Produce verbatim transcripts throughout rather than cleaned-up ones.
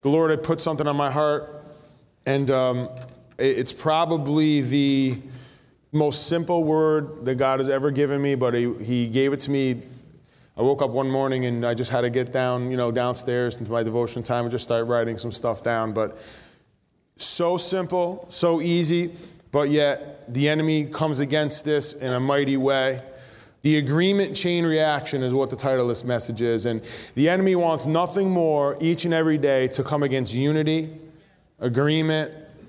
the Lord had put something on my heart, and um, it's probably the most simple word that God has ever given me, but he, he gave it to me. I woke up one morning and I just had to get down, you know, downstairs into my devotion time and just start writing some stuff down. But so simple, so easy, but yet the enemy comes against this in a mighty way. The agreement chain reaction is what the title of this message is. And the enemy wants nothing more each and every day to come against unity, agreement,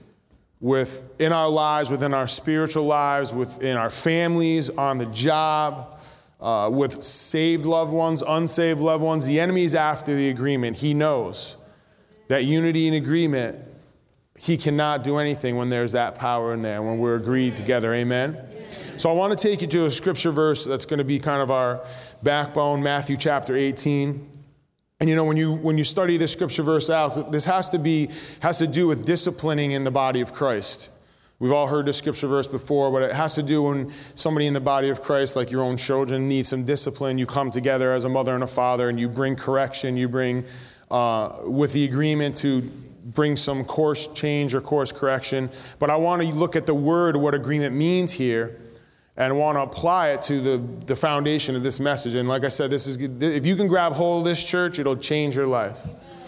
with in our lives, within our spiritual lives, within our families, on the job, uh, with saved loved ones, unsaved loved ones. The enemy is after the agreement. He knows that unity and agreement, he cannot do anything when there's that power in there, when we're agreed together. Amen? So I want to take you to a scripture verse that's going to be kind of our backbone, Matthew chapter eighteen. And you know, when you when you study this scripture verse out, this has to be has to do with disciplining in the body of Christ. We've all heard this scripture verse before, but it has to do when somebody in the body of Christ, like your own children, needs some discipline. You come together as a mother and a father, and you bring correction. You bring, uh, with the agreement to bring some course change or course correction. But I want to look at the word, what agreement means here, and want to apply it to the, the foundation of this message. And like I said, this is if you can grab hold of this, church, it'll change your life.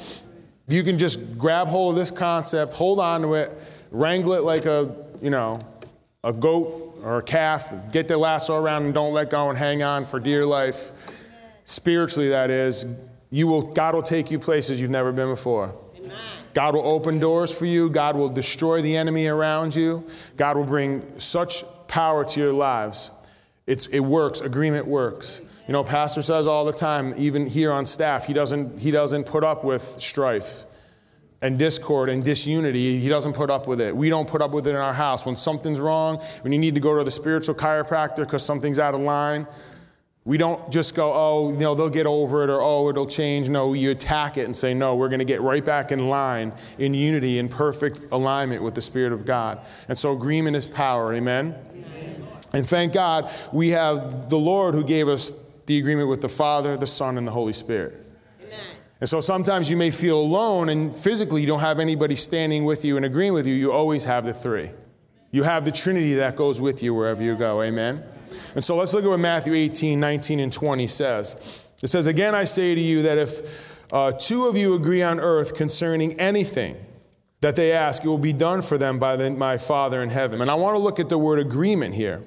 If you can just grab hold of this concept, hold on to it, wrangle it like a, you know, a goat or a calf, get the lasso around and don't let go and hang on for dear life. Spiritually, that is, you will. God will take you places you've never been before. God will open doors for you. God will destroy the enemy around you. God will bring such power to your lives. It's, it works. Agreement works. You know, Pastor says all the time, even here on staff, he doesn't, he doesn't put up with strife and discord and disunity. He doesn't put up with it. We don't put up with it in our house. When something's wrong, when you need to go to the spiritual chiropractor because something's out of line, we don't just go, oh, you know, they'll get over it, or oh, it'll change. No, you attack it and say, no, we're going to get right back in line, in unity, in perfect alignment with the Spirit of God. And so agreement is power. Amen? Amen. And thank God we have the Lord who gave us the agreement with the Father, the Son, and the Holy Spirit. Amen. And so sometimes you may feel alone, and physically you don't have anybody standing with you and agreeing with you. You always have the three. You have the Trinity that goes with you wherever you go. Amen? And so let's look at what Matthew eighteen, nineteen, and twenty says. It says, again, I say to you that if uh, two of you agree on earth concerning anything that they ask, it will be done for them by the, my Father in heaven. And I want to look at the word agreement here.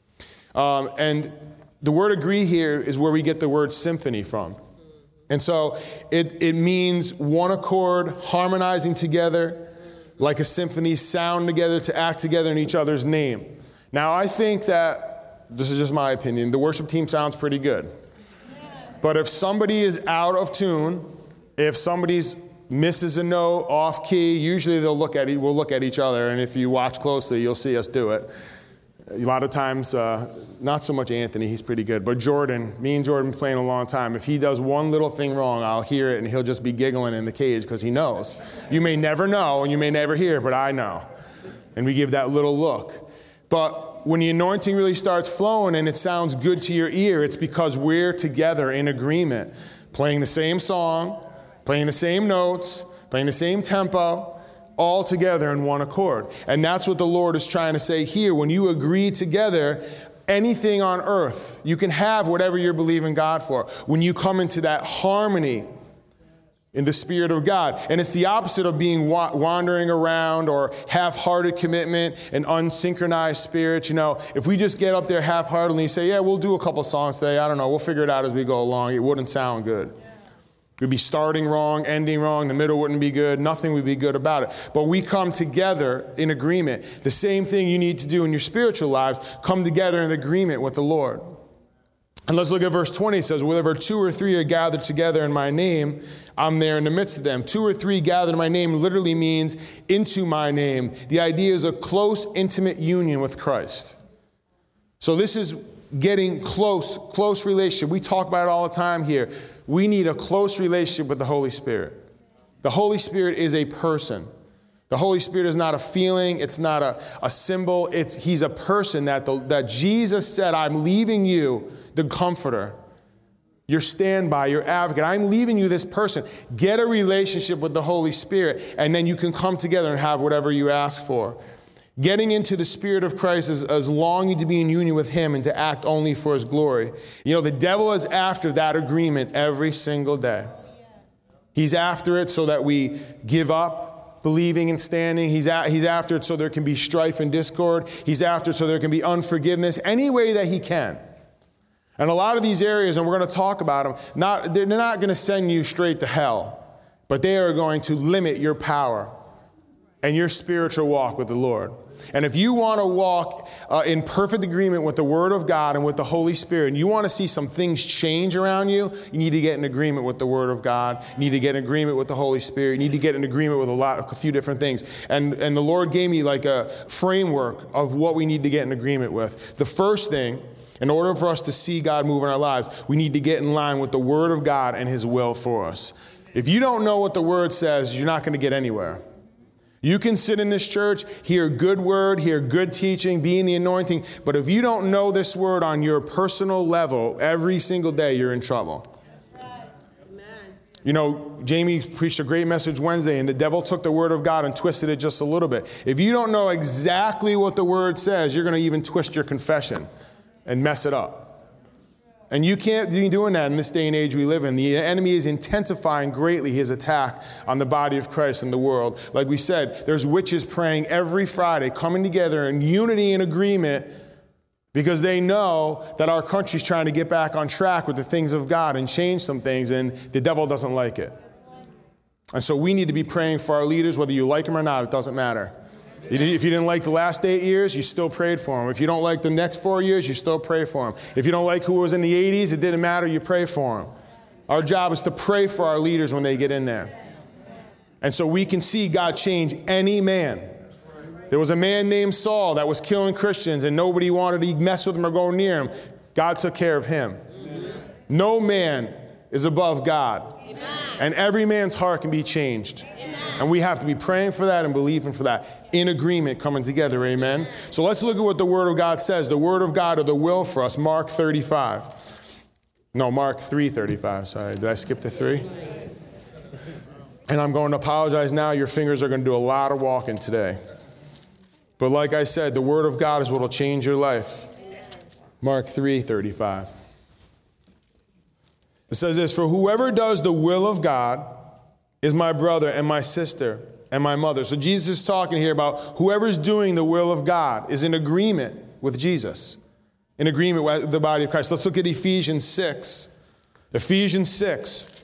Um, and the word agree here is where we get the word symphony from. And so it, it means one accord, harmonizing together like a symphony, sound together, to act together in each other's name. Now, I think that, this is just my opinion, the worship team sounds pretty good. But if somebody is out of tune, if somebody's misses a note, off key, usually they'll look at we'll look at each other, and if you watch closely, you'll see us do it. A lot of times, uh, not so much Anthony, he's pretty good, but Jordan, me and Jordan been playing a long time. If he does one little thing wrong, I'll hear it, and he'll just be giggling in the cage because he knows. You may never know, and you may never hear, but I know. And we give that little look. But when the anointing really starts flowing and it sounds good to your ear, it's because we're together in agreement, playing the same song, playing the same notes, playing the same tempo, all together in one accord. And that's what the Lord is trying to say here. When you agree together, anything on earth, you can have whatever you're believing God for. When you come into that harmony in the Spirit of God. And it's the opposite of being wa- wandering around or half-hearted commitment and unsynchronized spirit. You know, if we just get up there half-heartedly and say, yeah, we'll do a couple songs today. I don't know. We'll figure it out as we go along. It wouldn't sound good. We'd be starting wrong, ending wrong. The middle wouldn't be good. Nothing would be good about it. But we come together in agreement. The same thing you need to do in your spiritual lives, come together in agreement with the Lord. And let's look at verse twenty. It says, wherever two or three are gathered together in my name, I'm there in the midst of them. Two or three gathered in my name literally means into my name. The idea is a close, intimate union with Christ. So this is getting close, close relationship. We talk about it all the time here. We need a close relationship with the Holy Spirit. The Holy Spirit is a person. The Holy Spirit is not a feeling. It's not a, a symbol. It's He's a person that, the, that Jesus said, I'm leaving you, the Comforter. your standby, your advocate. I'm leaving you this person. Get a relationship with the Holy Spirit, and then you can come together and have whatever you ask for. Getting into the Spirit of Christ is, is longing to be in union with Him and to act only for His glory. You know, the devil is after that agreement every single day. He's after it so that we give up believing and standing. He's, a, he's after it so there can be strife and discord. He's after it so there can be unforgiveness, any way that he can. And a lot of these areas, and we're going to talk about them, not, they're not going to send you straight to hell, but they are going to limit your power and your spiritual walk with the Lord. And if you want to walk uh, in perfect agreement with the Word of God and with the Holy Spirit, and you want to see some things change around you, you need to get in agreement with the Word of God. You need to get in agreement with the Holy Spirit. You need to get in agreement with a lot, a few different things. And, and the Lord gave me like a framework of what we need to get in agreement with. The first thing, in order for us to see God move in our lives, we need to get in line with the Word of God and His will for us. If you don't know what the Word says, you're not going to get anywhere. You can sit in this church, hear good word, hear good teaching, be in the anointing, but if you don't know this word on your personal level every single day, you're in trouble. Amen. You know, Jamie preached a great message Wednesday, and the devil took the Word of God and twisted it just a little bit. If you don't know exactly what the Word says, you're going to even twist your confession and mess it up. And you can't be doing that in this day and age we live in. The enemy is intensifying greatly his attack on the body of Christ in the world. Like we said, there's witches praying every Friday, coming together in unity and agreement because they know that our country's trying to get back on track with the things of God and change some things, and the devil doesn't like it. And so we need to be praying for our leaders, whether you like them or not, it doesn't matter. If you didn't like the last eight years, you still prayed for them. If you don't like the next four years, you still pray for them. If you don't like who was in the eighties, it didn't matter, you pray for them. Our job is to pray for our leaders when they get in there. And so we can see God change any man. There was a man named Saul that was killing Christians and nobody wanted to mess with him or go near him. God took care of him. No man is above God. And every man's heart can be changed. And we have to be praying for that and believing for that. In agreement, coming together. Amen. So let's look at what the Word of God says. The Word of God or the will for us. Mark thirty-five. No, Mark three thirty-five. Sorry, did I skip the three? And I'm going to apologize now. Your fingers are going to do a lot of walking today. But like I said, the Word of God is what will change your life. Mark three thirty-five. It says this, for whoever does the will of God is my brother and my sister and my mother. So Jesus is talking here about whoever's doing the will of God is in agreement with Jesus, in agreement with the body of Christ. Let's look at Ephesians six. Ephesians six,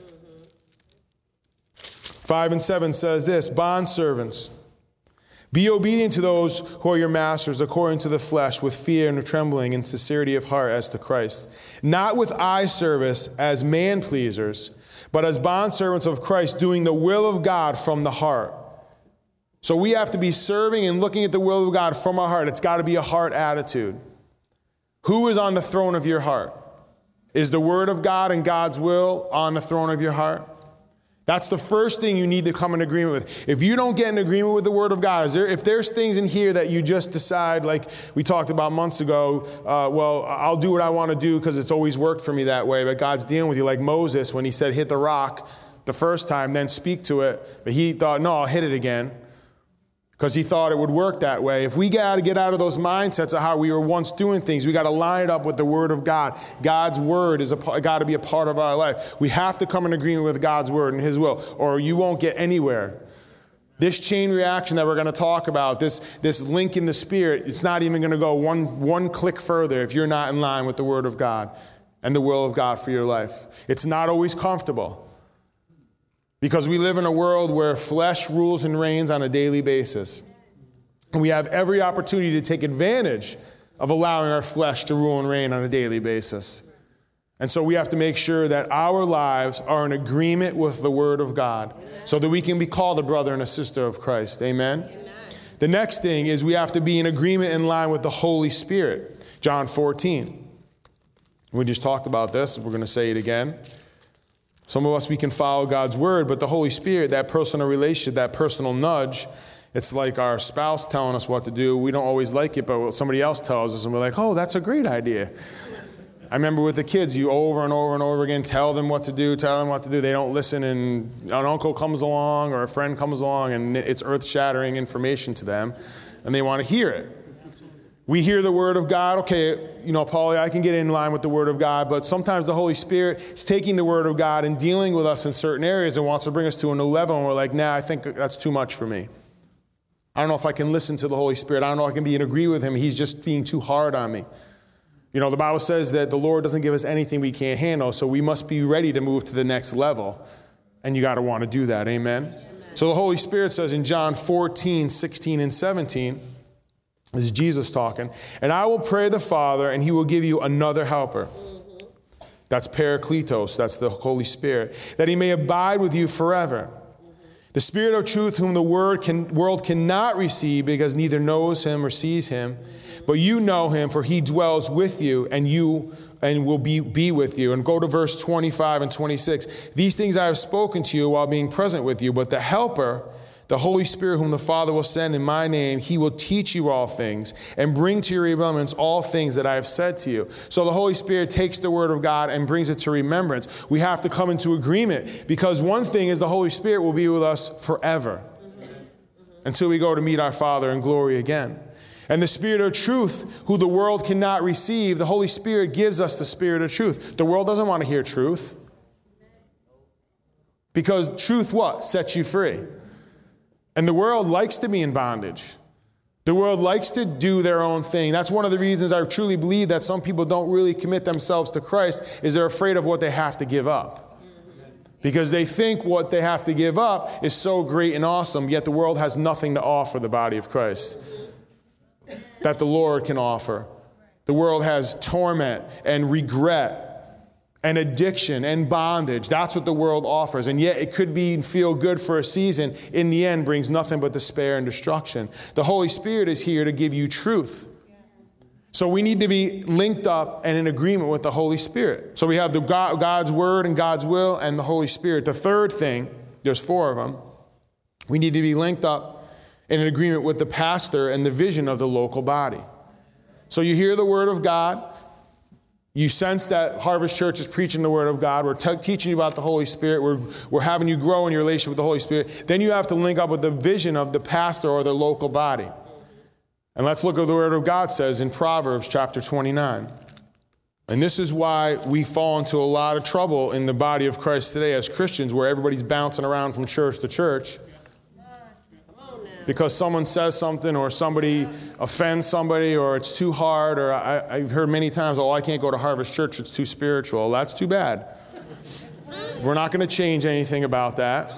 five and seven says this, bondservants, be obedient to those who are your masters according to the flesh with fear and trembling and sincerity of heart as to Christ, not with eye service as man-pleasers, but as bondservants of Christ, doing the will of God from the heart. So we have to be serving and looking at the will of God from our heart. It's got to be a heart attitude. Who is on the throne of your heart? Is the Word of God and God's will on the throne of your heart? That's the first thing you need to come in agreement with. If you don't get in agreement with the Word of God, is there, if there's things in here that you just decide, like we talked about months ago, uh, well, I'll do what I want to do because it's always worked for me that way, but God's dealing with you, like Moses when he said hit the rock the first time, then speak to it, but he thought, no, I'll hit it again because he thought it would work that way. If we got to get out of those mindsets of how we were once doing things, we got to line it up with the Word of God. God's Word is got to be a part of our life. We have to come in agreement with God's Word and His will, or you won't get anywhere. This chain reaction that we're going to talk about, this, this link in the Spirit, it's not even going to go one, one click further if you're not in line with the Word of God and the will of God for your life. It's not always comfortable. Because we live in a world where flesh rules and reigns on a daily basis. And we have every opportunity to take advantage of allowing our flesh to rule and reign on a daily basis. And so we have to make sure that our lives are in agreement with the Word of God so that we can be called a brother and a sister of Christ. Amen? Amen. The next thing is we have to be in agreement in line with the Holy Spirit. John fourteen. We just talked about this. We're going to say it again. Some of us, we can follow God's Word, but the Holy Spirit, that personal relationship, that personal nudge, it's like our spouse telling us what to do. We don't always like it, but somebody else tells us, and we're like, oh, that's a great idea. I remember with the kids, you over and over and over again, tell them what to do, tell them what to do. They don't listen, and an uncle comes along or a friend comes along, and it's earth-shattering information to them, and they want to hear it. We hear the Word of God. Okay, you know, Paulie, I can get in line with the Word of God, but sometimes the Holy Spirit is taking the Word of God and dealing with us in certain areas and wants to bring us to a new level, and we're like, nah, I think that's too much for me. I don't know if I can listen to the Holy Spirit. I don't know if I can be in agree with Him. He's just being too hard on me. You know, the Bible says that the Lord doesn't give us anything we can't handle, so we must be ready to move to the next level. And you got to want to do that. Amen? Amen? So the Holy Spirit says in John fourteen, sixteen, and seventeen, this is Jesus talking, and I will pray the Father, and He will give you another helper. Mm-hmm. That's Parakletos. That's the Holy Spirit. That He may abide with you forever. The Spirit of truth, whom the word can, world cannot receive because neither knows Him or sees Him, but you know Him, for He dwells with you and you and will be, be with you. And go to verse twenty-five and twenty-six. These things I have spoken to you while being present with you, but the Helper, the Holy Spirit, whom the Father will send in my name, He will teach you all things and bring to your remembrance all things that I have said to you. So the Holy Spirit takes the Word of God and brings it to remembrance. We have to come into agreement, because one thing is the Holy Spirit will be with us forever until we go to meet our Father in glory again. And the Spirit of truth, who the world cannot receive, the Holy Spirit gives us the Spirit of truth. The world doesn't want to hear truth, because truth what? Sets you free. And the world likes to be in bondage. The world likes to do their own thing. That's one of the reasons I truly believe that some people don't really commit themselves to Christ, is they're afraid of what they have to give up. Because they think what they have to give up is so great and awesome, yet the world has nothing to offer the body of Christ that the Lord can offer. The world has torment and regret and addiction and bondage. That's what the world offers. And yet it could be feel good for a season. In the end, brings nothing but despair and destruction. The Holy Spirit is here to give you truth. So we need to be linked up and in agreement with the Holy Spirit. So we have the God, God's Word and God's will and the Holy Spirit. The third thing, there's four of them, we need to be linked up in agreement with the pastor and the vision of the local body. So you hear the Word of God. You sense that Harvest Church is preaching the Word of God. We're te- teaching you about the Holy Spirit. We're, we're having you grow in your relationship with the Holy Spirit. Then you have to link up with the vision of the pastor or the local body. And let's look at what the Word of God says in Proverbs chapter twenty-nine. And this is why we fall into a lot of trouble in the body of Christ today as Christians, where everybody's bouncing around from church to church. Because someone says something, or somebody offends somebody, or it's too hard, or I, I've heard many times, oh, I can't go to Harvest Church, it's too spiritual. Well, that's too bad. We're not going to change anything about that.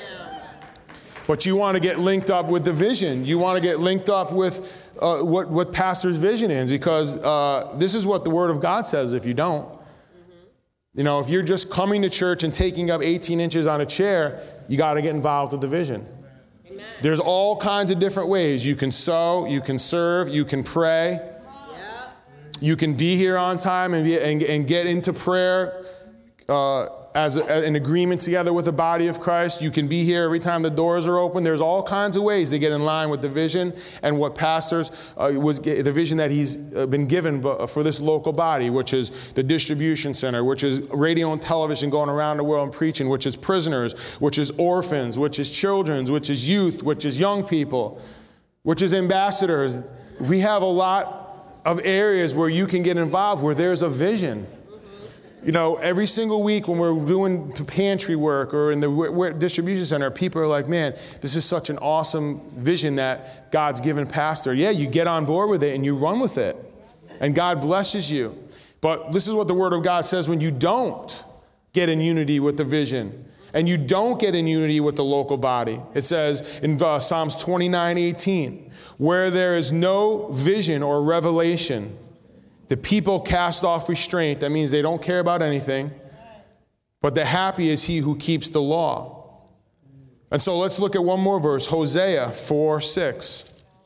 But you want to get linked up with the vision. You want to get linked up with uh, what, what pastor's vision is, because uh, this is what the Word of God says if you don't. You know, if you're just coming to church and taking up eighteen inches on a chair, you got to get involved with the vision. There's all kinds of different ways. You can sow, you can serve, you can pray. Yeah. You can be here on time and, be, and, and get into prayer uh, as a, an agreement together with the body of Christ. You can be here every time the doors are open. There's all kinds of ways to get in line with the vision and what pastors, uh, was the vision that he's been given for this local body, which is the distribution center, which is radio and television going around the world and preaching, which is prisoners, which is orphans, which is children's, which is youth, which is young people, which is ambassadors. We have a lot of areas where you can get involved, where there's a vision. You know, every single week when we're doing pantry work or in the distribution center, people are like, man, this is such an awesome vision that God's given pastor. Yeah, you get on board with it and you run with it. And God blesses you. But this is what the Word of God says when you don't get in unity with the vision and you don't get in unity with the local body. It says in uh, Psalms twenty-nine eighteen, where there is no vision or revelation, the people cast off restraint. That means they don't care about anything. But the happy is he who keeps the law. And so let's look at one more verse. Hosea four six.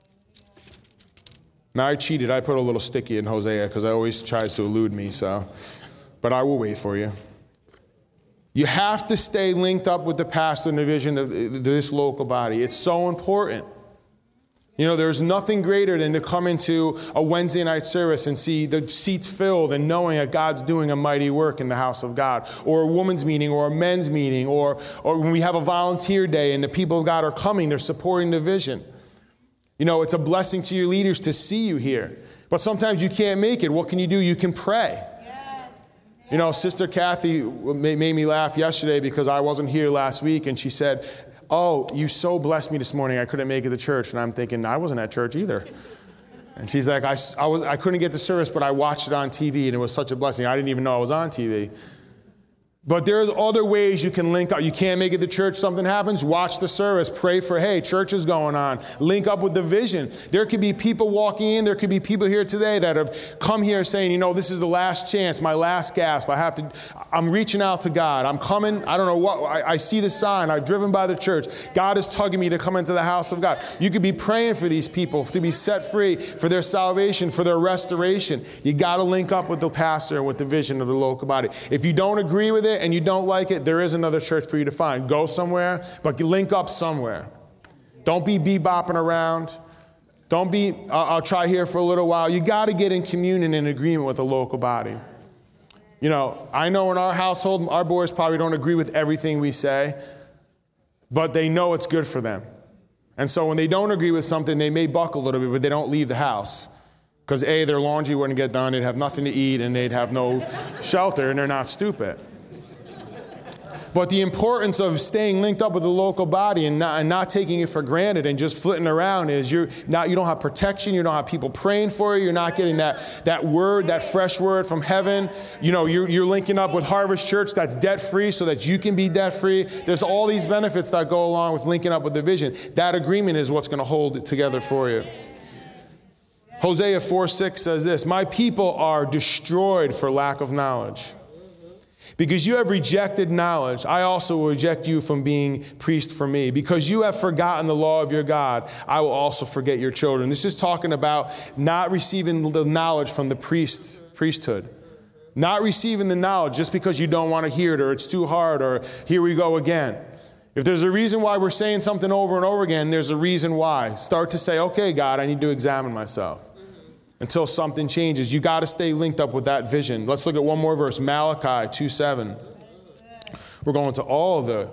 Now I cheated. I put a little sticky in Hosea because I always tries to elude me. So, but I will wait for you. You have to stay linked up with the pastor and the vision of this local body. It's so important. You know, there's nothing greater than to come into a Wednesday night service and see the seats filled and knowing that God's doing a mighty work in the house of God, or a women's meeting or a men's meeting, or, or when we have a volunteer day and the people of God are coming, they're supporting the vision. You know, it's a blessing to your leaders to see you here. But sometimes you can't make it. What can you do? You can pray. Yes. You know, Sister Kathy made me laugh yesterday because I wasn't here last week, and she said, oh, you so blessed me this morning, I couldn't make it to church. And I'm thinking, I wasn't at church either. And she's like, I, I, was, I couldn't get to service, but I watched it on T V, and it was such a blessing. I didn't even know I was on T V. But there's other ways you can link up. You can't make it to church, something happens, watch the service, pray for, hey, church is going on. Link up with the vision. There could be people walking in, there could be people here today that have come here saying, you know, this is the last chance, my last gasp. I have to, I'm reaching out to God. I'm coming, I don't know what, I, I see the sign, I've driven by the church. God is tugging me to come into the house of God. You could be praying for these people to be set free, for their salvation, for their restoration. You got to link up with the pastor and with the vision of the local body. If you don't agree with it, and you don't like it, there is another church for you to find. Go somewhere, but link up somewhere. Don't be bebopping around. Don't be, uh, I'll try here for a little while. You got to get in communion and agreement with the local body. You know, I know in our household, our boys probably don't agree with everything we say, but they know it's good for them. And so when they don't agree with something, they may buck a little bit, but they don't leave the house. Because A, their laundry wouldn't get done, they'd have nothing to eat, and they'd have no shelter, and they're not stupid. But the importance of staying linked up with the local body and not, and not taking it for granted and just flitting around is you're not, you don't have protection, you don't have people praying for you, you're not getting that, that word, that fresh word from heaven. You know, you're, you're linking up with Harvest Church that's debt-free so that you can be debt-free. There's all these benefits that go along with linking up with the vision. That agreement is what's going to hold it together for you. Hosea four six says this, my people are destroyed for lack of knowledge. Because you have rejected knowledge, I also will reject you from being priest for me. Because you have forgotten the law of your God, I will also forget your children. This is talking about not receiving the knowledge from the priest, priesthood. Not receiving the knowledge just because you don't want to hear it or it's too hard or here we go again. If there's a reason why we're saying something over and over again, there's a reason why. Start to say, okay, God, I need to examine myself. Until something changes. You got to stay linked up with that vision. Let's look at one more verse, Malachi two seven. We're going to all the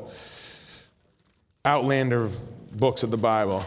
outlander books of the Bible.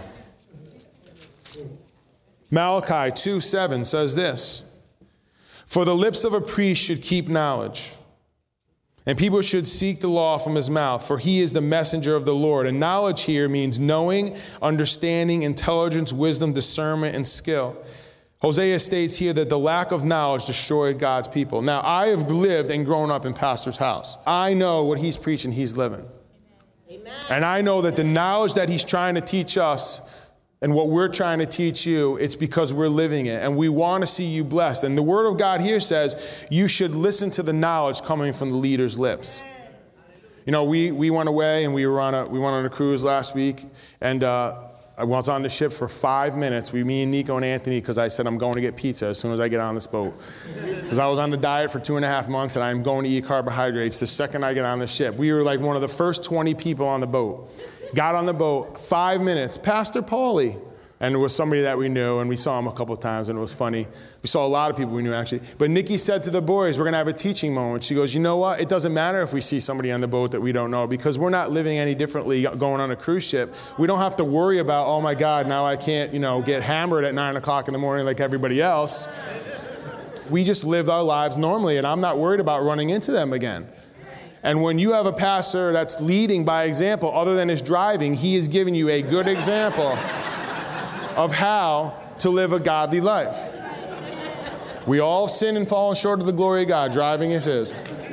Malachi two seven says this, for the lips of a priest should keep knowledge, and people should seek the law from his mouth, for he is the messenger of the Lord. And knowledge here means knowing, understanding, intelligence, wisdom, discernment, and skill. Hosea states here that the lack of knowledge destroyed God's people. Now, I have lived and grown up in Pastor's house. I know what he's preaching, he's living. Amen. And I know that the knowledge that he's trying to teach us and what we're trying to teach you, it's because we're living it. And we want to see you blessed. And the word of God here says you should listen to the knowledge coming from the leader's lips. You know, we, we went away and we were on a we went on a cruise last week, and uh, I was on the ship for five minutes. We, me and Nico and Anthony, because I said I'm going to get pizza as soon as I get on this boat. Because I was on the diet for two and a half months, and I'm going to eat carbohydrates the second I get on the ship. We were like one of the first twenty people on the boat. Got on the boat, five minutes, Pastor Paulie. And it was somebody that we knew, and we saw him a couple of times, and it was funny. We saw a lot of people we knew, actually. But Nikki said to the boys, we're going to have a teaching moment. She goes, you know what? It doesn't matter if we see somebody on the boat that we don't know, because we're not living any differently going on a cruise ship. We don't have to worry about, oh, my God, now I can't, you know, get hammered at nine o'clock in the morning like everybody else. We just live our lives normally, and I'm not worried about running into them again. And when you have a pastor that's leading by example, other than his driving, he is giving you a good example of how to live a godly life. We all sin and fall short of the glory of God. Driving is his.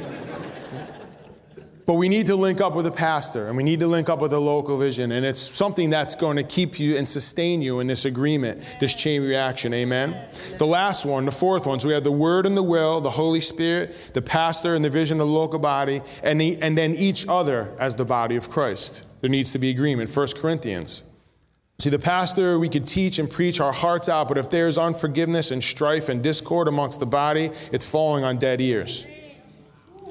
But we need to link up with a pastor, and we need to link up with a local vision. And it's something that's going to keep you and sustain you in this agreement, this chain reaction. Amen? The last one, the fourth one. So we have the word and the will, the Holy Spirit, the pastor and the vision of the local body, and, the, and then each other as the body of Christ. There needs to be agreement. First Corinthians. See, the pastor, we could teach and preach our hearts out, but if there's unforgiveness and strife and discord amongst the body, it's falling on dead ears.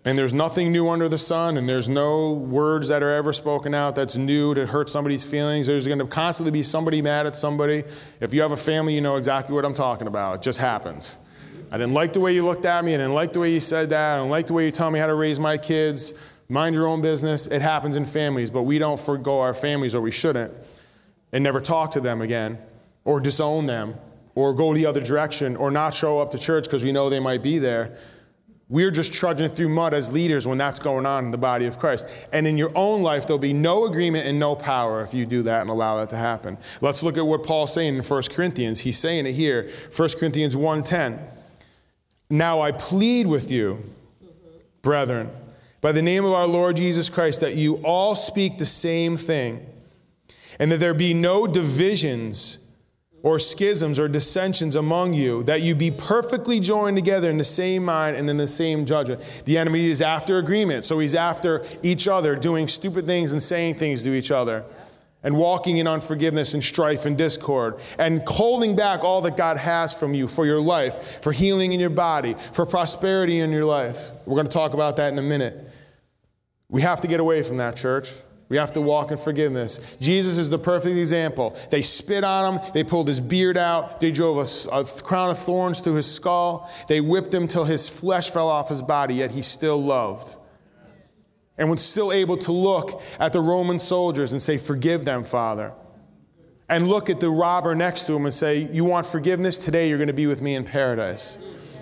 And there's nothing new under the sun, and there's no words that are ever spoken out that's new to hurt somebody's feelings. There's going to constantly be somebody mad at somebody. If you have a family, you know exactly what I'm talking about. It just happens. I didn't like the way you looked at me. I didn't like the way you said that. I don't like the way you tell me how to raise my kids. Mind your own business. It happens in families, but we don't forgo our families, or we shouldn't, and never talk to them again, or disown them, or go the other direction, or not show up to church because we know they might be there. We're just trudging through mud as leaders when that's going on in the body of Christ. And in your own life, there'll be no agreement and no power if you do that and allow that to happen. Let's look at what Paul's saying in First Corinthians. He's saying it here, First Corinthians one ten. Now I plead with you, brethren, by the name of our Lord Jesus Christ, that you all speak the same thing, and that there be no divisions or schisms or dissensions among you, that you be perfectly joined together in the same mind and in the same judgment. The enemy is after agreement, so he's after each other, doing stupid things and saying things to each other, and walking in unforgiveness and strife and discord, and holding back all that God has from you for your life, for healing in your body, for prosperity in your life. We're going to talk about that in a minute. We have to get away from that, church. We have to walk in forgiveness. Jesus is the perfect example. They spit on him. They pulled his beard out. They drove a, a crown of thorns through his skull. They whipped him till his flesh fell off his body, yet he still loved. And was still able to look at the Roman soldiers and say, forgive them, Father. And look at the robber next to him and say, you want forgiveness? Today you're going to be with me in paradise.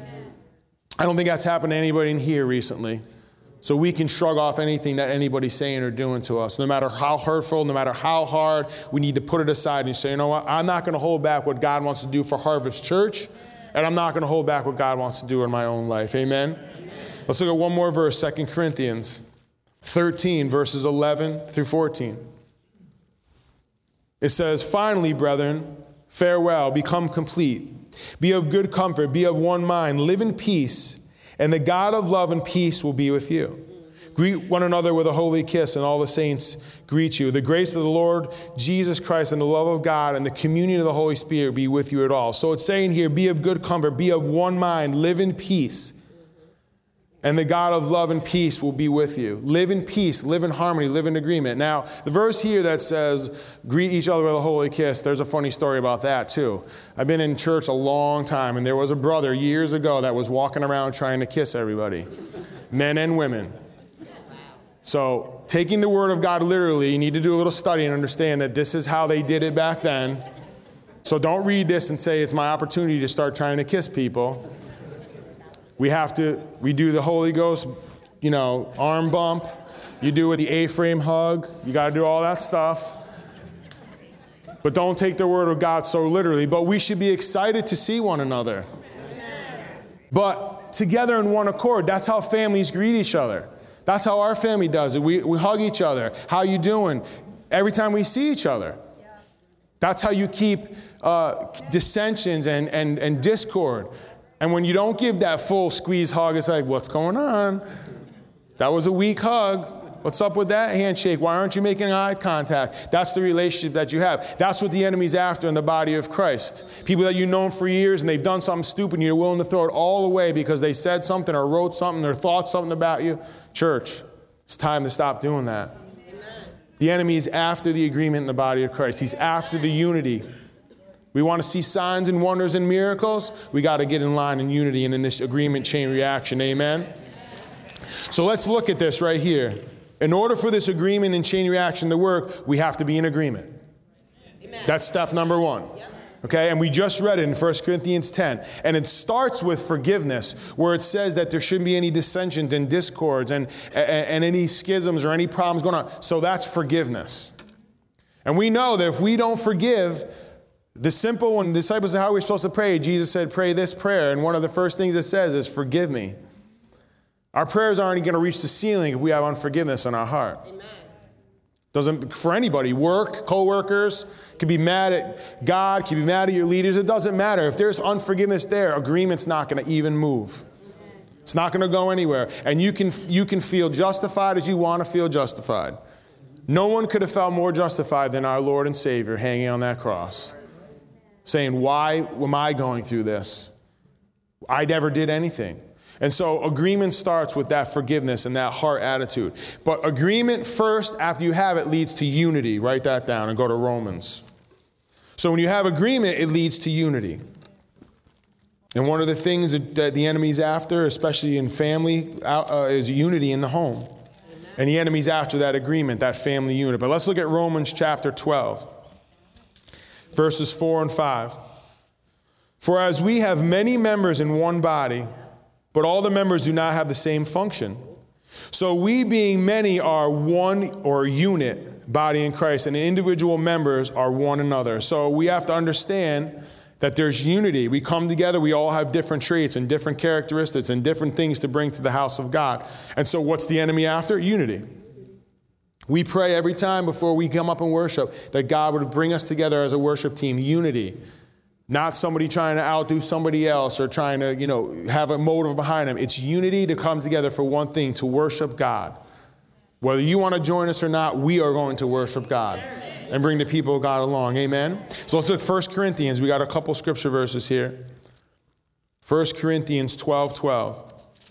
I don't think that's happened to anybody in here recently. So we can shrug off anything that anybody's saying or doing to us. No matter how hurtful, no matter how hard, we need to put it aside and say, you know what? I'm not going to hold back what God wants to do for Harvest Church, and I'm not going to hold back what God wants to do in my own life. Amen? Amen. Let's look at one more verse, Second Corinthians thirteen, verses eleven through fourteen. It says, finally, brethren, farewell, become complete. Be of good comfort, be of one mind, live in peace, and the God of love and peace will be with you. Greet one another with a holy kiss, and all the saints greet you. The grace of the Lord Jesus Christ and the love of God and the communion of the Holy Spirit be with you at all. So it's saying here, be of good comfort, be of one mind, live in peace, and the God of love and peace will be with you. Live in peace, live in harmony, live in agreement. Now, the verse here that says, greet each other with a holy kiss, there's a funny story about that too. I've been in church a long time, and there was a brother years ago that was walking around trying to kiss everybody, men and women. So, taking the word of God literally, you need to do a little study and understand that this is how they did it back then. So don't read this and say, it's my opportunity to start trying to kiss people. We have to, we do the Holy Ghost, you know, arm bump. You do it the A-frame hug. You got to do all that stuff. But don't take the word of God so literally. But we should be excited to see one another. But together in one accord, that's how families greet each other. That's how our family does it. We, we hug each other. How you doing? Every time we see each other. That's how you keep uh, dissensions and, and, and discord. And when you don't give that full squeeze hug, it's like, what's going on? That was a weak hug. What's up with that handshake? Why aren't you making eye contact? That's the relationship that you have. That's what the enemy's after in the body of Christ. People that you've known for years and they've done something stupid and you're willing to throw it all away because they said something or wrote something or thought something about you. Church, it's time to stop doing that. Amen. The enemy is after the agreement in the body of Christ. He's after the unity. We want to see signs and wonders and miracles. We got to get in line in unity and in this agreement chain reaction. Amen? So let's look at this right here. In order for this agreement and chain reaction to work, we have to be in agreement. Amen. That's step number one. Yep. Okay, and we just read it in First Corinthians ten. And it starts with forgiveness, where it says that there shouldn't be any dissensions and discords and, and, and any schisms or any problems going on. So that's forgiveness. And we know that if we don't forgive, the simple one, the disciples said, how are we supposed to pray? Jesus said, pray this prayer. And one of the first things it says is, forgive me. Our prayers aren't going to reach the ceiling if we have unforgiveness in our heart. Amen. Doesn't, for anybody, work, co-workers, could be mad at God, could be mad at your leaders. It doesn't matter. If there's unforgiveness there, agreement's not going to even move. It's not going to go anywhere. And you can, you can feel justified as you want to feel justified. No one could have felt more justified than our Lord and Savior hanging on that cross. Saying, why am I going through this? I never did anything. And so agreement starts with that forgiveness and that heart attitude. But agreement first, after you have it, leads to unity. Write that down and go to Romans. So when you have agreement, it leads to unity. And one of the things that the enemy's after, especially in family, uh, is unity in the home. Amen. And the enemy's after that agreement, that family unit. But let's look at Romans chapter twelve, verses four and five. For as we have many members in one body, but all the members do not have the same function, so we being many are one or unit body in Christ, and the individual members are one another. So we have to understand that there's unity. We come together, we all have different traits and different characteristics and different things to bring to the house of God. And so what's the enemy after? Unity. We pray every time before we come up and worship that God would bring us together as a worship team, unity. Not somebody trying to outdo somebody else or trying to, you know, have a motive behind them. It's unity to come together for one thing, to worship God. Whether you want to join us or not, we are going to worship God and bring the people of God along. Amen? So let's look at First Corinthians. We got a couple scripture verses here. First Corinthians twelve twelve.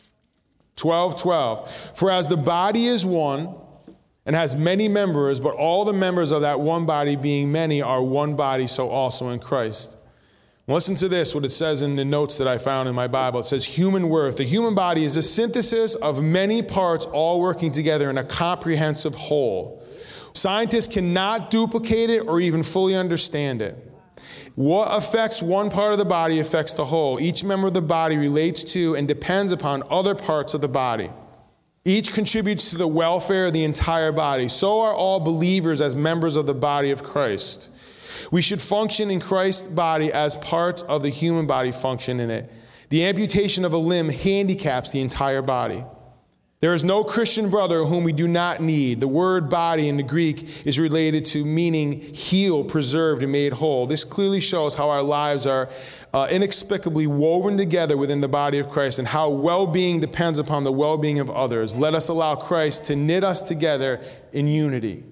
twelve twelve. For as the body is one and has many members, but all the members of that one body being many are one body, so also in Christ. Listen to this, what it says in the notes that I found in my Bible. It says human worth. The human body is a synthesis of many parts all working together in a comprehensive whole. Scientists cannot duplicate it or even fully understand it. What affects one part of the body affects the whole. Each member of the body relates to and depends upon other parts of the body. Each contributes to the welfare of the entire body. So are all believers as members of the body of Christ. We should function in Christ's body as parts of the human body function in it. The amputation of a limb handicaps the entire body. There is no Christian brother whom we do not need. The word body in the Greek is related to meaning healed, preserved, and made whole. This clearly shows how our lives are uh, inexplicably woven together within the body of Christ and how well-being depends upon the well-being of others. Let us allow Christ to knit us together in unity.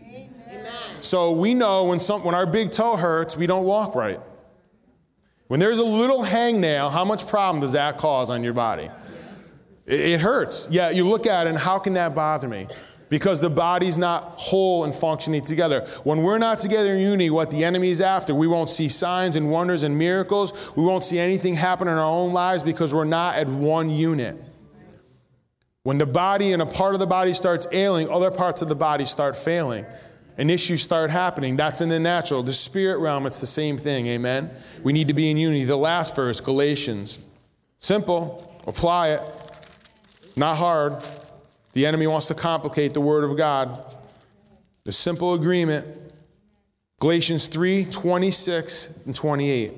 So we know when some when our big toe hurts, we don't walk right. When there's a little hangnail, how much problem does that cause on your body? It, it hurts. Yeah, you look at it and how can that bother me? Because the body's not whole and functioning together. When we're not together in unity, what the enemy is after, we won't see signs and wonders and miracles. We won't see anything happen in our own lives because we're not at one unit. When the body and a part of the body starts ailing, other parts of the body start failing. And issues start happening. That's in the natural. The spirit realm, it's the same thing. Amen? We need to be in unity. The last verse, Galatians. Simple. Apply it. Not hard. The enemy wants to complicate the word of God. The simple agreement. Galatians three, twenty-six and twenty-eight.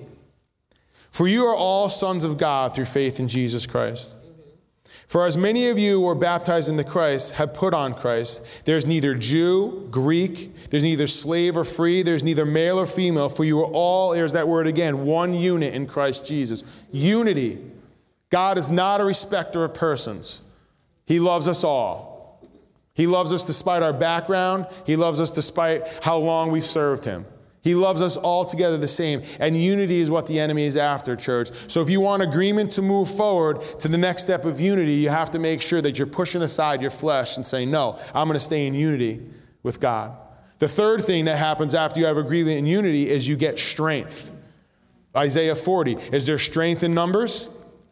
For you are all sons of God through faith in Jesus Christ. For as many of you who were baptized into Christ have put on Christ. There's neither Jew, Greek, there's neither slave or free, there's neither male or female, for you are all, there's that word again, one unit in Christ Jesus. Unity. God is not a respecter of persons. He loves us all. He loves us despite our background. He loves us despite how long we've served him. He loves us all together the same. And unity is what the enemy is after, church. So if you want agreement to move forward to the next step of unity, you have to make sure that you're pushing aside your flesh and saying, no, I'm going to stay in unity with God. The third thing that happens after you have agreement and unity is you get strength. Isaiah forty. Is there strength in numbers?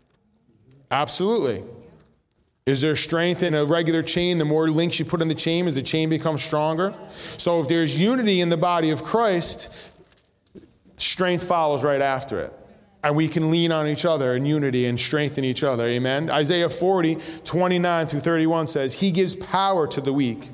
Absolutely. Is there strength in a regular chain? The more links you put in the chain, as the chain becomes stronger. So if there's unity in the body of Christ, strength follows right after it. And we can lean on each other in unity and strengthen each other. Amen. Isaiah forty, twenty-nine through thirty-one says, he gives power to the weak.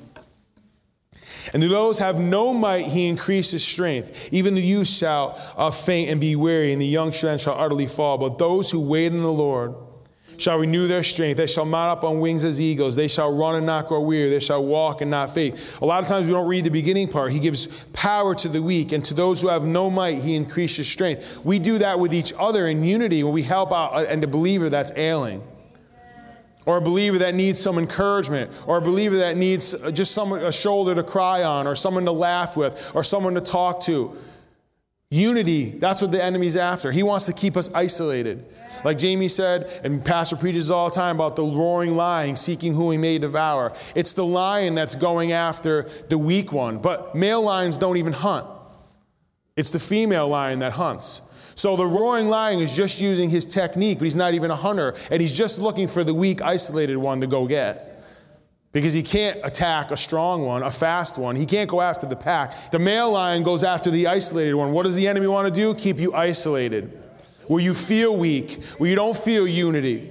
And to those who have no might, he increases strength. Even the youth shall uh, faint and be weary, and the young shall utterly fall. But those who wait on the Lord shall renew their strength. They shall mount up on wings as eagles. They shall run and not grow weary. They shall walk and not faint. A lot of times we don't read the beginning part. He gives power to the weak, and to those who have no might, he increases strength. We do that with each other in unity when we help out and the believer that's ailing, or a believer that needs some encouragement, or a believer that needs just someone, a shoulder to cry on, or someone to laugh with, or someone to talk to. Unity, that's what the enemy's after. He wants to keep us isolated. Like Jamie said, and Pastor preaches all the time about the roaring lion seeking who he may devour. It's the lion that's going after the weak one. But male lions don't even hunt. It's the female lion that hunts. So the roaring lion is just using his technique, but he's not even a hunter. And he's just looking for the weak, isolated one to go get. Because he can't attack a strong one, a fast one. He can't go after the pack. The male lion goes after the isolated one. What does the enemy want to do? Keep you isolated. Where you feel weak. Where you don't feel unity.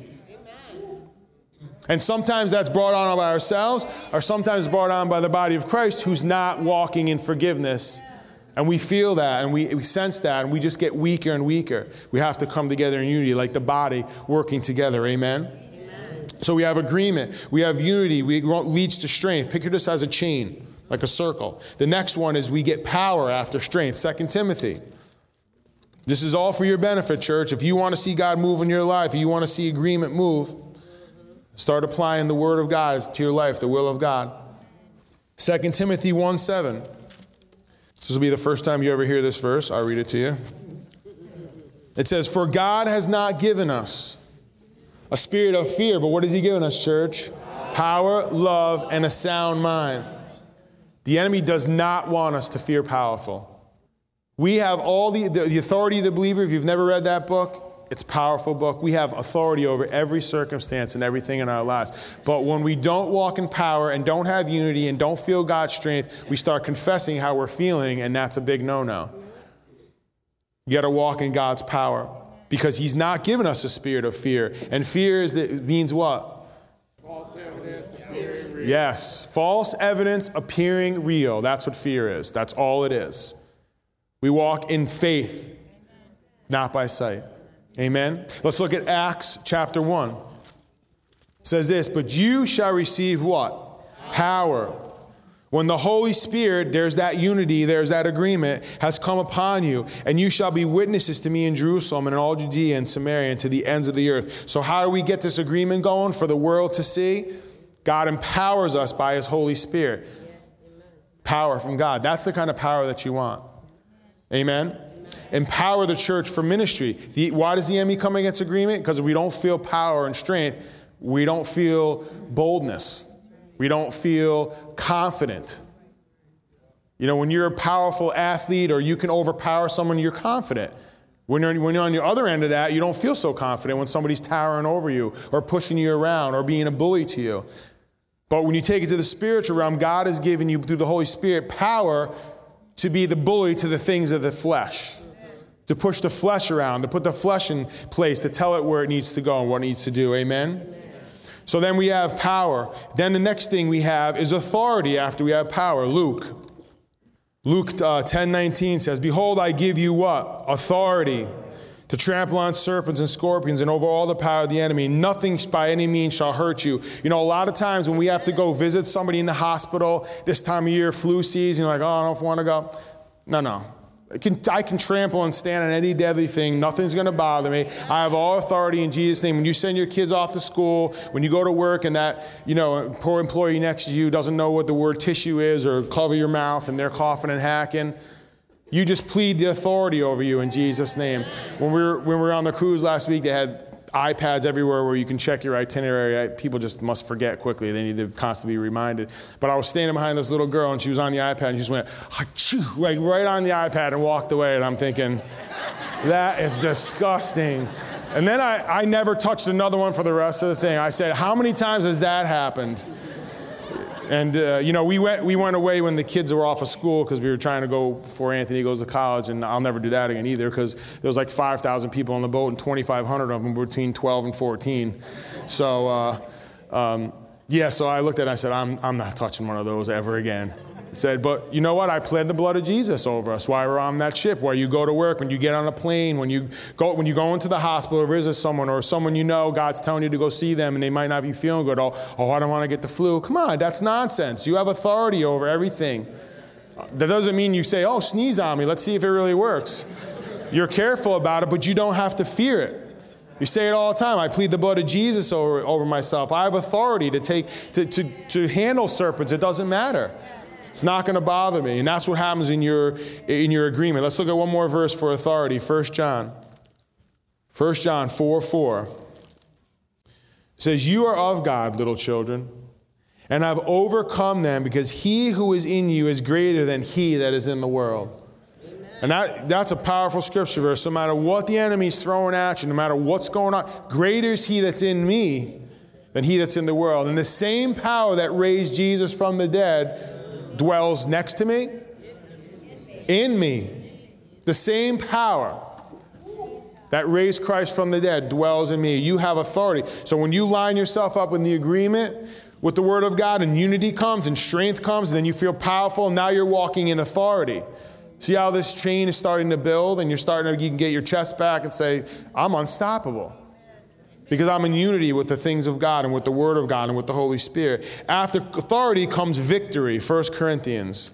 And sometimes that's brought on by ourselves, or sometimes it's brought on by the body of Christ who's not walking in forgiveness. And we feel that, and we, we sense that, and we just get weaker and weaker. We have to come together in unity, like the body working together. Amen? So we have agreement, we have unity, we leads to strength. Picture this as a chain, like a circle. The next one is we get power after strength. Second Timothy. This is all for your benefit, church. If you want to see God move in your life, if you want to see agreement move, start applying the word of God to your life, the will of God. Second Timothy one seven. This will be the first time you ever hear this verse. I'll read it to you. It says, "For God has not given us a spirit of fear," but what has he given us, church? Power, love, and a sound mind. The enemy does not want us to fear powerful. We have all the, the, the authority of the believer. If you've never read that book, it's a powerful book. We have authority over every circumstance and everything in our lives. But when we don't walk in power and don't have unity and don't feel God's strength, we start confessing how we're feeling, and that's a big no-no. You got to walk in God's power. Because he's not given us a spirit of fear. And fear is that, means what? False evidence appearing real. Yes. False evidence appearing real. That's what fear is. That's all it is. We walk in faith, not by sight. Amen? Let's look at Acts chapter one. It says this, "But you shall receive" what? Power. When the Holy Spirit, there's that unity, there's that agreement, has come upon you, and you shall be witnesses to me in Jerusalem and in all Judea and Samaria and to the ends of the earth. So how do we get this agreement going for the world to see? God empowers us by his Holy Spirit. Power from God. That's the kind of power that you want. Amen? Empower the church for ministry. The, why does the enemy come against agreement? Because if we don't feel power and strength, we don't feel boldness. We don't feel confident. You know, when you're a powerful athlete or you can overpower someone, you're confident. When you're, when you're on the other end of that, you don't feel so confident when somebody's towering over you or pushing you around or being a bully to you. But when you take it to the spiritual realm, God has given you, through the Holy Spirit, power to be the bully to the things of the flesh. To push the flesh around, to put the flesh in place, to tell it where it needs to go and what it needs to do. Amen? Amen. So then we have power. Then the next thing we have is authority after we have power. Luke. Luke uh, ten nineteen says, "Behold, I give you" what? Authority to trample on serpents and scorpions and over all the power of the enemy. Nothing by any means shall hurt you. You know, a lot of times when we have to go visit somebody in the hospital this time of year, flu season, you're like, oh, I don't want to go. No, no. I can, I can trample and stand on any deadly thing. Nothing's going to bother me. I have all authority in Jesus' name. When you send your kids off to school, when you go to work and that, you know, poor employee next to you doesn't know what the word tissue is or cover your mouth and they're coughing and hacking, you just plead the authority over you in Jesus' name. When we were, when we were on the cruise last week, they had iPads everywhere where you can check your itinerary. People just must forget quickly. They need to constantly be reminded. But I was standing behind this little girl, and she was on the iPad, and she just went, achoo, like right on the iPad and walked away. And I'm thinking, that is disgusting. And then I, I never touched another one for the rest of the thing. I said, how many times has that happened? And, uh, you know, we went we went away when the kids were off of school because we were trying to go before Anthony goes to college, and I'll never do that again either because there was like five thousand people on the boat and twenty-five hundred of them were between twelve and fourteen. So, uh, um, yeah, so I looked at it and I said, I'm, I'm not touching one of those ever again. I said, but you know what? I pled the blood of Jesus over us while we're on that ship, where you go to work, when you get on a plane, when you go when you go into the hospital or visit someone or someone you know, God's telling you to go see them and they might not be feeling good. Oh, oh, I don't want to get the flu. Come on, that's nonsense. You have authority over everything. That doesn't mean you say, oh, sneeze on me. Let's see if it really works. You're careful about it, but you don't have to fear it. You say it all the time. I plead the blood of Jesus over, over myself. I have authority to take to, to, to handle serpents. It doesn't matter. It's not going to bother me. And that's what happens in your, in your agreement. Let's look at one more verse for authority. First John. First John four four. It says, you are of God, little children, and I've overcome them, because he who is in you is greater than he that is in the world. Amen. And that, that's a powerful scripture verse. No matter what the enemy's throwing at you, no matter what's going on, greater is he that's in me than he that's in the world. And the same power that raised Jesus from the dead dwells next to me, in me. The same power that raised Christ from the dead dwells in me. You have authority. So when you line yourself up in the agreement with the Word of God, and unity comes and strength comes, and then you feel powerful, and now you're walking in authority. See how this chain is starting to build, and you're starting to, you can get your chest back and say, I'm unstoppable. Because I'm in unity with the things of God and with the Word of God and with the Holy Spirit. After authority comes victory. First Corinthians.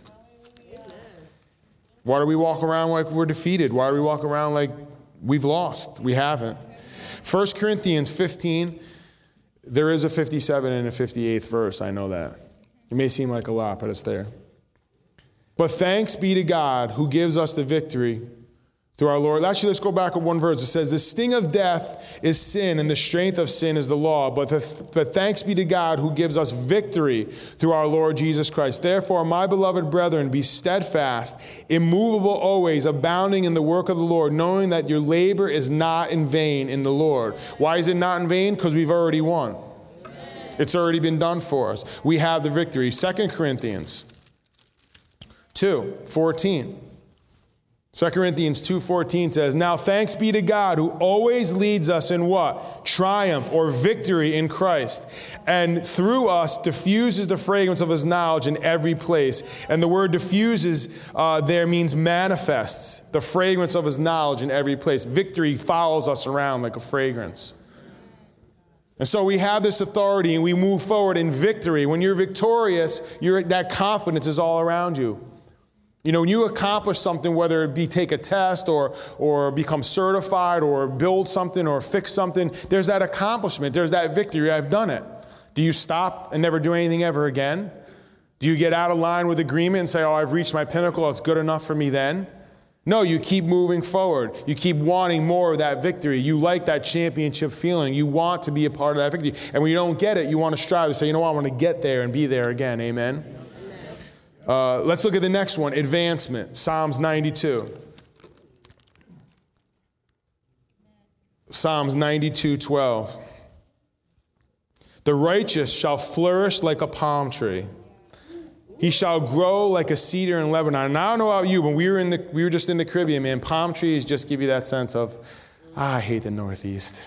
Why do we walk around like we're defeated? Why do we walk around like we've lost? We haven't. First Corinthians fifteen. There is a fifty-seven and a fifty-eighth verse. I know that. It may seem like a lot, but it's there. But thanks be to God who gives us the victory through our Lord. Actually, let's go back with one verse. It says, the sting of death is sin, and the strength of sin is the law. But, the, but thanks be to God who gives us victory through our Lord Jesus Christ. Therefore, my beloved brethren, be steadfast, immovable always, abounding in the work of the Lord, knowing that your labor is not in vain in the Lord. Why is it not in vain? Because we've already won. It's already been done for us. We have the victory. Second Corinthians two fourteen. Second Corinthians two fourteen says, now thanks be to God who always leads us in what? Triumph or victory in Christ. And through us diffuses the fragrance of his knowledge in every place. And the word diffuses uh, there means manifests the fragrance of his knowledge in every place. Victory follows us around like a fragrance. And so we have this authority and we move forward in victory. When you're victorious, you're, that confidence is all around you. You know, when you accomplish something, whether it be take a test or or become certified or build something or fix something, there's that accomplishment. There's that victory. I've done it. Do you stop and never do anything ever again? Do you get out of line with agreement and say, oh, I've reached my pinnacle. It's good enough for me then? No, you keep moving forward. You keep wanting more of that victory. You like that championship feeling. You want to be a part of that victory. And when you don't get it, you want to strive to say, you know what, I want to get there and be there again. Amen? Uh, let's look at the next one, advancement, Psalms ninety-two. Psalms ninety-two twelve. The righteous shall flourish like a palm tree. He shall grow like a cedar in Lebanon. And I don't know about you, but we were in the we were just in the Caribbean, man. Palm trees just give you that sense of, ah, I hate the Northeast.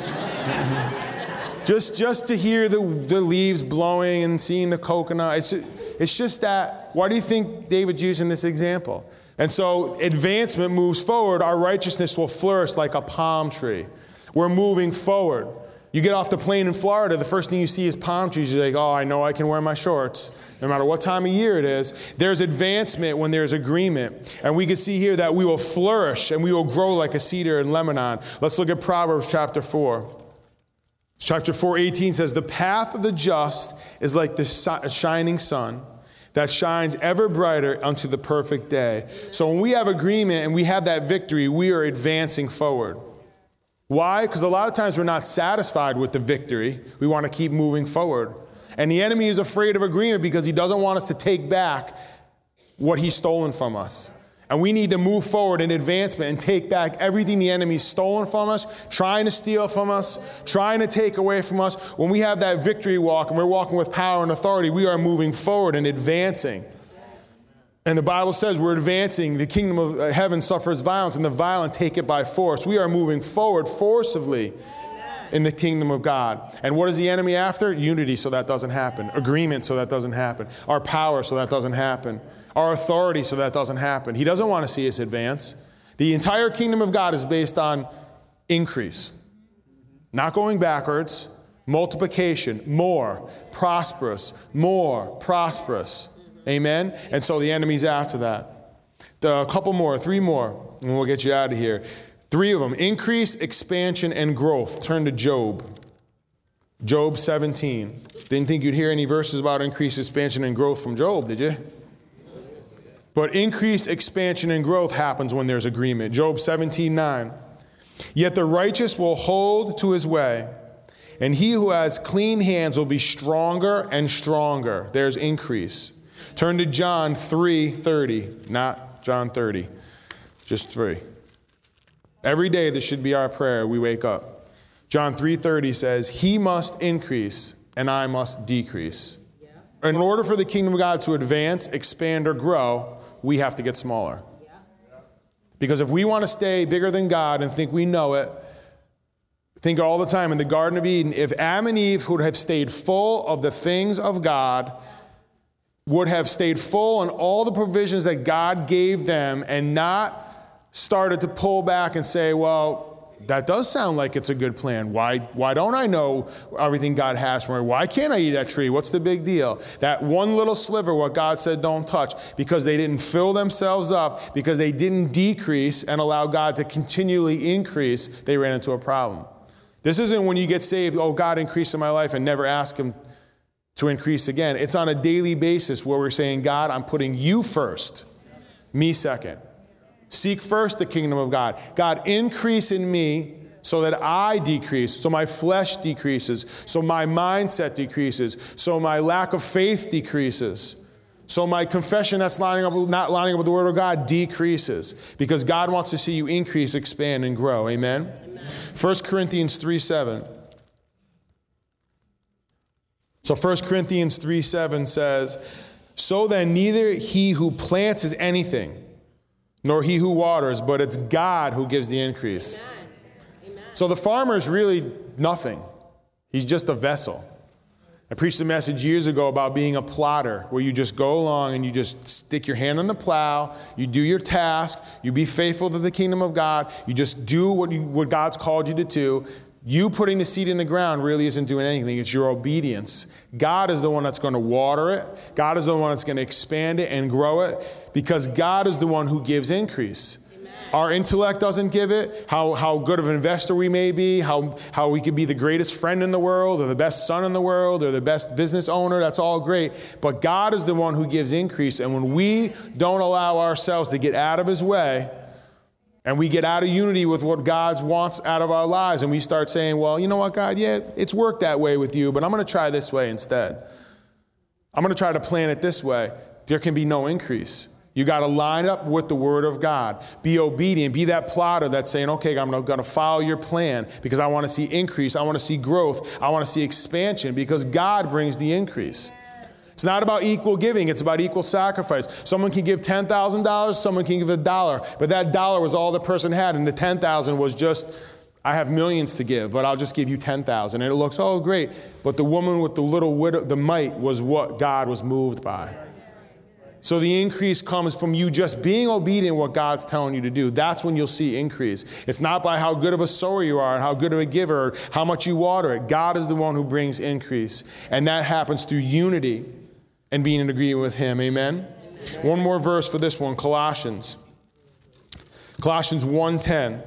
just just to hear the the leaves blowing and seeing the coconut, it's it's just that. Why do you think David's using this example? And so advancement moves forward. Our righteousness will flourish like a palm tree. We're moving forward. You get off the plane in Florida, the first thing you see is palm trees. You're like, oh, I know I can wear my shorts, no matter what time of year it is. There's advancement when there's agreement. And we can see here that we will flourish and we will grow like a cedar in Lebanon. Let's look at Proverbs chapter four. Chapter four eighteen says, the path of the just is like the shining sun that shines ever brighter unto the perfect day. So when we have agreement and we have that victory, we are advancing forward. Why? Because a lot of times we're not satisfied with the victory. We want to keep moving forward. And the enemy is afraid of agreement because he doesn't want us to take back what he's stolen from us. And we need to move forward in advancement and take back everything the enemy's stolen from us, trying to steal from us, trying to take away from us. When we have that victory walk and we're walking with power and authority, we are moving forward and advancing. And the Bible says we're advancing. The kingdom of heaven suffers violence, and the violent take it by force. We are moving forward forcibly in the kingdom of God. And what is the enemy after? Unity, so that doesn't happen. Agreement, so that doesn't happen. Our power, so that doesn't happen. Our authority, so that doesn't happen. He doesn't want to see us advance. The entire kingdom of God is based on increase. Not going backwards. Multiplication. More. Prosperous. More. Prosperous. Amen? And so the enemy's after that. A couple more. Three more. And we'll get you out of here. Three of them. Increase, expansion, and growth. Turn to Job. Job seventeen. Didn't think you'd hear any verses about increase, expansion, and growth from Job, did you? But increase, expansion, and growth happens when there's agreement. Job seventeen nine. Yet the righteous will hold to his way, and he who has clean hands will be stronger and stronger. There's increase. Turn to John three thirty, not John thirty, just three. Every day this should be our prayer. We wake up. John three thirty says, he must increase and I must decrease. In order for the kingdom of God to advance, expand, or grow, we have to get smaller. Because if we want to stay bigger than God and think we know it, think all the time in the Garden of Eden, if Adam and Eve would have stayed full of the things of God, would have stayed full on all the provisions that God gave them and not started to pull back and say, well, that does sound like it's a good plan. Why, why don't I know everything God has for me? Why can't I eat that tree? What's the big deal? That one little sliver, what God said don't touch, because they didn't fill themselves up, because they didn't decrease and allow God to continually increase, they ran into a problem. This isn't when you get saved, oh, God increased in my life, and never ask him to increase again. It's on a daily basis where we're saying, God, I'm putting you first, me second. Seek first the kingdom of God. God, increase in me so that I decrease, so my flesh decreases, so my mindset decreases, so my lack of faith decreases, so my confession that's lining up, not lining up with the word of God decreases, because God wants to see you increase, expand, and grow. Amen? Amen. First Corinthians three seven. So First Corinthians three seven says, so then neither he who plants is anything, nor he who waters, but it's God who gives the increase. Amen. Amen. So the farmer is really nothing. He's just a vessel. I preached a message years ago about being a plotter, where you just go along and you just stick your hand on the plow, you do your task, you be faithful to the kingdom of God, you just do what, you, what God's called you to do. You putting the seed in the ground really isn't doing anything. It's your obedience. God is the one that's going to water it. God is the one that's going to expand it and grow it, because God is the one who gives increase. Amen. Our intellect doesn't give it. How, how good of an investor we may be, how, how we could be the greatest friend in the world, or the best son in the world, or the best business owner, that's all great. But God is the one who gives increase. And when we don't allow ourselves to get out of his way, and we get out of unity with what God wants out of our lives, and we start saying, well, you know what, God, yeah, it's worked that way with you, but I'm going to try this way instead. I'm going to try to plan it this way. There can be no increase. You got to line up with the word of God. Be obedient. Be that plotter that's saying, okay, I'm going to follow your plan because I want to see increase. I want to see growth. I want to see expansion, because God brings the increase. It's not about equal giving. It's about equal sacrifice. Someone can give ten thousand dollars. Someone can give a dollar. But that dollar was all the person had. And the ten thousand dollars was just, I have millions to give, but I'll just give you ten thousand dollars. And it looks, oh, great. But the woman with the little widow, the mite, was what God was moved by. So the increase comes from you just being obedient what God's telling you to do. That's when you'll see increase. It's not by how good of a sower you are and how good of a giver, or how much you water it. God is the one who brings increase. And that happens through unity and being in agreement with him. Amen? Amen. One more verse for this one, Colossians. Colossians one ten.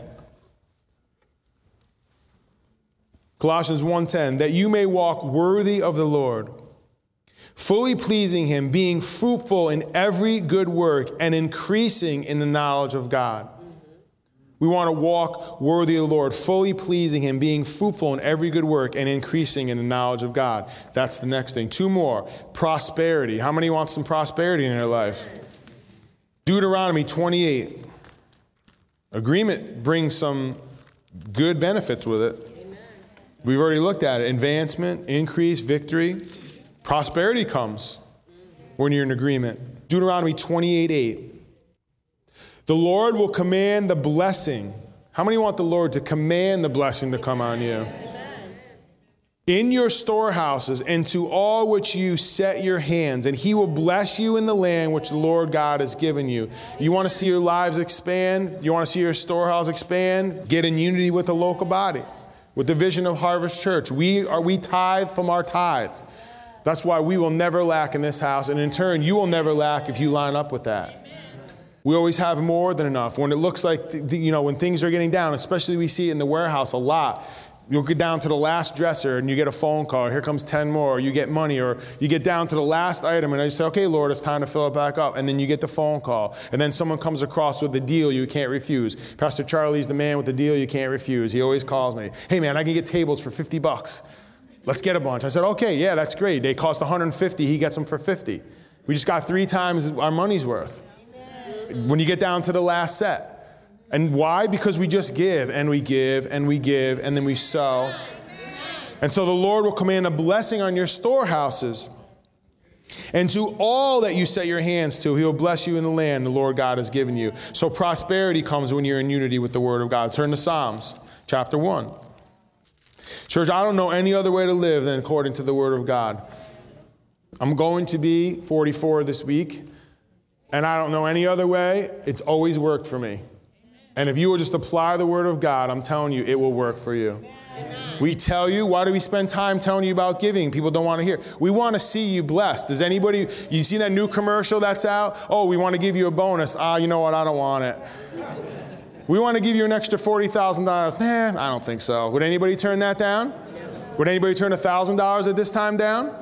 Colossians one ten, that you may walk worthy of the Lord, fully pleasing him, being fruitful in every good work and increasing in the knowledge of God. We want to walk worthy of the Lord, fully pleasing him, being fruitful in every good work and increasing in the knowledge of God. That's the next thing. Two more. Prosperity. How many want some prosperity in their life? Deuteronomy twenty-eight. Agreement brings some good benefits with it. Amen. We've already looked at it. Advancement, increase, victory. Prosperity comes when you're in agreement. Deuteronomy twenty-eight eight. The Lord will command the blessing. How many want the Lord to command the blessing to come on you? Amen. In your storehouses and to all which you set your hands, and he will bless you in the land which the Lord God has given you. You want to see your lives expand? You want to see your storehouse expand? Get in unity with the local body, with the vision of Harvest Church. We are we tithe from our tithe. That's why we will never lack in this house, and in turn, you will never lack if you line up with that. We always have more than enough. When it looks like, you know, when things are getting down, especially we see it in the warehouse a lot, You'll get down to the last dresser and you get a phone call. Here comes ten more. Or you get money, or you get down to the last item and you say, okay, Lord, it's time to fill it back up. And then you get the phone call. And then someone comes across with a deal you can't refuse. Pastor Charlie's the man with the deal you can't refuse. He always calls me. Hey, man, I can get tables for fifty bucks. Let's get a bunch. I said, okay, yeah, that's great. They cost one hundred fifty. He gets them for fifty. We just got three times our money's worth. Amen. When you get down to the last set. And why? Because we just give and we give and we give and then we sow. And so the Lord will command a blessing on your storehouses. And to all that you set your hands to, he will bless you in the land the Lord God has given you. So prosperity comes when you're in unity with the word of God. Turn to Psalms chapter one. Church, I don't know any other way to live than according to the word of God. I'm going to be forty-four this week. And I don't know any other way. It's always worked for me. And if you will just apply the word of God, I'm telling you, it will work for you. Amen. We tell you, why do we spend time telling you about giving? People don't want to hear. We want to see you blessed. Does anybody, you see that new commercial that's out? Oh, we want to give you a bonus. Ah, you know what? I don't want it. We want to give you an extra forty thousand dollars. Nah, I don't think so. Would anybody turn that down? Would anybody turn one thousand dollars at this time down?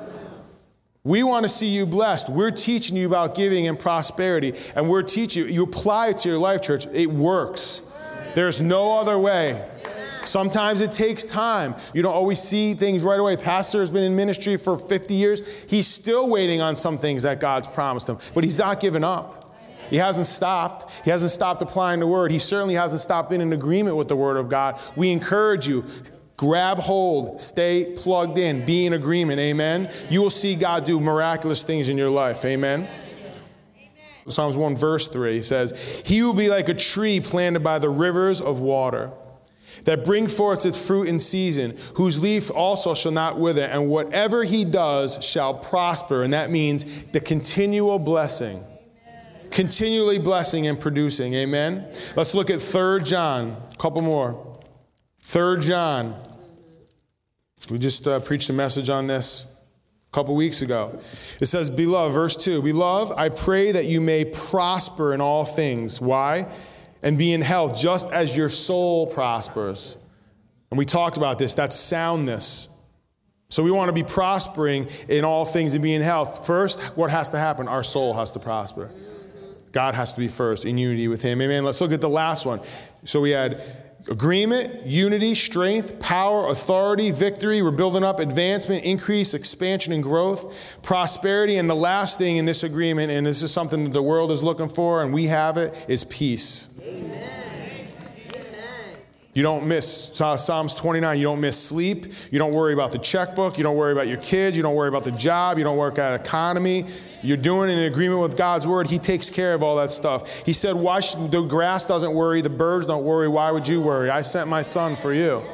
We want to see you blessed. We're teaching you about giving and prosperity, and we're teaching you. You apply it to your life, church. It works. There's no other way. Sometimes it takes time. You don't always see things right away. Pastor has been in ministry for fifty years. He's still waiting on some things that God's promised him, but he's not given up. He hasn't stopped. He hasn't stopped applying the word. He certainly hasn't stopped being in agreement with the word of God. We encourage you. Grab hold, stay plugged in, be in agreement, amen? You will see God do miraculous things in your life, amen? Psalms one verse three says, he will be like a tree planted by the rivers of water that bring forth its fruit in season, whose leaf also shall not wither, and whatever he does shall prosper. And that means the continual blessing, continually blessing and producing, amen? Let's look at Third John, a couple more. Third John. We just uh, preached a message on this a couple weeks ago. It says, Beloved, verse two, Beloved, I pray that you may prosper in all things. Why? And be in health, just as your soul prospers. And we talked about this. That's soundness. So we want to be prospering in all things and be in health. First, what has to happen? Our soul has to prosper. God has to be first in unity with him. Amen. Let's look at the last one. So we had agreement, unity, strength, power, authority, victory. We're building up advancement, increase, expansion, and growth, prosperity. And the last thing in this agreement, and this is something that the world is looking for, and we have it, is peace. Amen. You don't miss Psalms twenty-nine. You don't miss sleep. You don't worry about the checkbook. You don't worry about your kids. You don't worry about the job. You don't work at economy. You're doing it in agreement with God's word. He takes care of all that stuff. He said, "Why should, the grass doesn't worry, the birds don't worry. Why would you worry? I sent my son for you."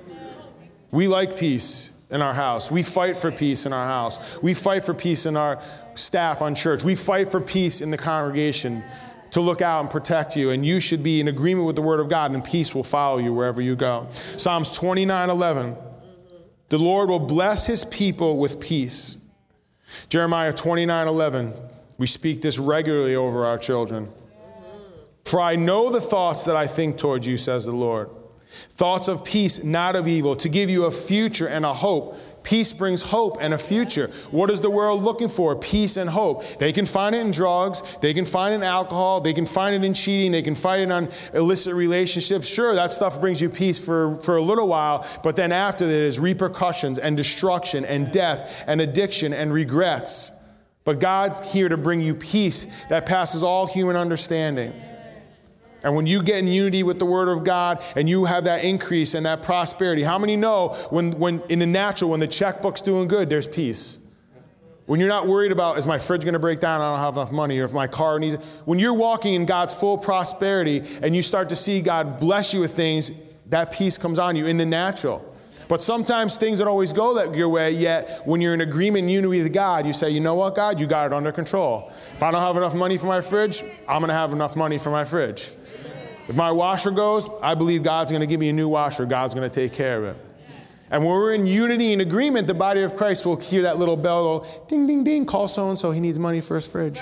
We like peace in our house. We fight for peace in our house. We fight for peace in our staff on church. We fight for peace in the congregation to look out and protect you. And you should be in agreement with the word of God, and peace will follow you wherever you go. Psalms twenty-nine eleven. The Lord will bless his people with peace. Jeremiah twenty-nine eleven. We speak this regularly over our children. For I know the thoughts that I think toward you, says the Lord. Thoughts of peace, not of evil, to give you a future and a hope. Peace brings hope and a future. What is the world looking for? Peace and hope. They can find it in drugs. They can find it in alcohol. They can find it in cheating. They can find it on illicit relationships. Sure, that stuff brings you peace for, for a little while, but then after that is repercussions and destruction and death and addiction and regrets. But God's here to bring you peace that passes all human understanding. And when you get in unity with the word of God and you have that increase and that prosperity, how many know when, when in the natural, when the checkbook's doing good, there's peace? When you're not worried about, is my fridge going to break down? I don't have enough money. Or if my car needs, when you're walking in God's full prosperity and you start to see God bless you with things, that peace comes on you in the natural. But sometimes things don't always go that your way, yet when you're in agreement and unity with God, you say, you know what, God, you got it under control. If I don't have enough money for my fridge, I'm going to have enough money for my fridge. If my washer goes, I believe God's going to give me a new washer. God's going to take care of it. And when we're in unity and agreement, the body of Christ will hear that little bell go, ding, ding, ding, call so-and-so, he needs money for his fridge.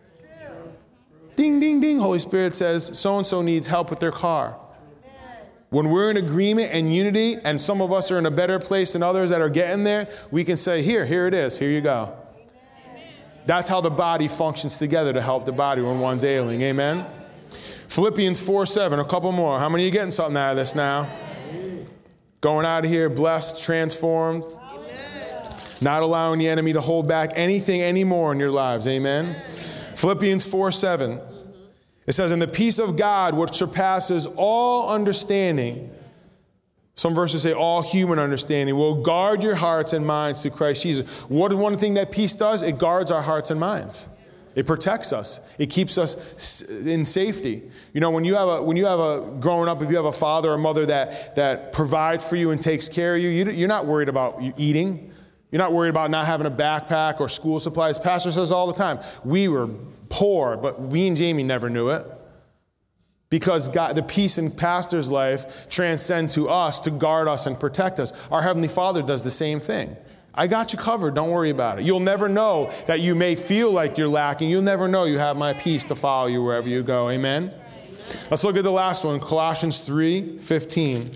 Ding, ding, ding, Holy Spirit says, so-and-so needs help with their car. When we're in agreement and unity, and some of us are in a better place than others that are getting there, we can say, here, here it is, here you go. Amen. That's how the body functions together to help the body when one's ailing. Amen? Philippians four seven, a couple more. How many of you getting something out of this now? Going out of here blessed, transformed, amen. Not allowing the enemy to hold back anything anymore in your lives. Amen? Amen. Philippians four seven. It says, and the peace of God, which surpasses all understanding, some verses say all human understanding, will guard your hearts and minds through Christ Jesus. What is one thing that peace does? It guards our hearts and minds. It protects us. It keeps us in safety. You know, when you have a, when you have a, growing up, if you have a father or mother that, that provides for you and takes care of you, you, you're not worried about eating. You're not worried about not having a backpack or school supplies. Pastor says all the time, we were poor, but we and Jamie never knew it. Because God, the peace in Pastor's life transcends to us to guard us and protect us. Our Heavenly Father does the same thing. I got you covered. Don't worry about it. You'll never know that you may feel like you're lacking. You'll never know you have my peace to follow you wherever you go. Amen? Let's look at the last one, Colossians three fifteen.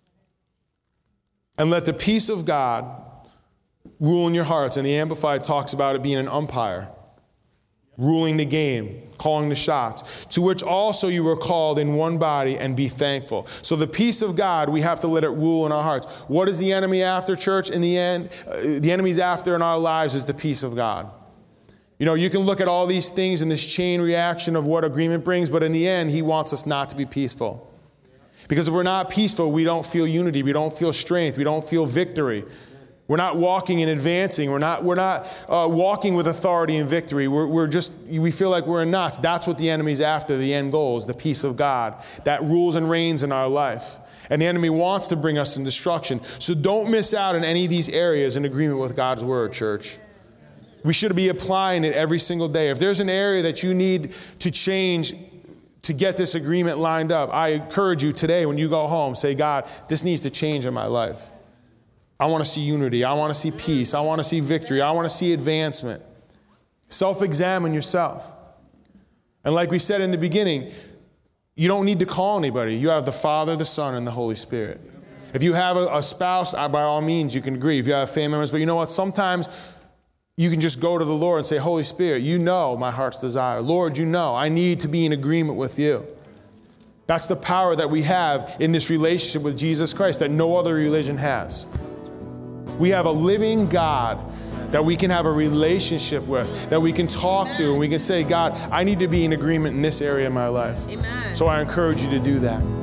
And let the peace of God rule in your hearts. And the Amplified talks about it being an umpire, ruling the game, calling the shots, to which also you were called in one body, and be thankful. So the peace of God, we have to let it rule in our hearts. What is the enemy after, church? In the end, uh, the enemy's after in our lives is the peace of God. You know, you can look at all these things in this chain reaction of what agreement brings, but in the end, he wants us not to be peaceful. Because if we're not peaceful, we don't feel unity, we don't feel strength, we don't feel victory. We're not walking and advancing. We're not, we're not uh, walking with authority and victory. We're, we're just, we feel like we're in knots. That's what the enemy's after. The end goal is the peace of God that rules and reigns in our life. And the enemy wants to bring us in destruction. So don't miss out on any of these areas in agreement with God's word, church. We should be applying it every single day. If there's an area that you need to change to get this agreement lined up, I encourage you today when you go home, say, God, this needs to change in my life. I want to see unity. I want to see peace. I want to see victory. I want to see advancement. Self-examine yourself. And like we said in the beginning, you don't need to call anybody. You have the Father, the Son, and the Holy Spirit. If you have a, a spouse, by all means, you can agree. If you have family members, but you know what? Sometimes you can just go to the Lord and say, Holy Spirit, you know my heart's desire. Lord, you know I need to be in agreement with you. That's the power that we have in this relationship with Jesus Christ that no other religion has. We have a living God that we can have a relationship with, that we can talk Amen. To, and we can say, God, I need to be in agreement in this area of my life. Amen. So I encourage you to do that.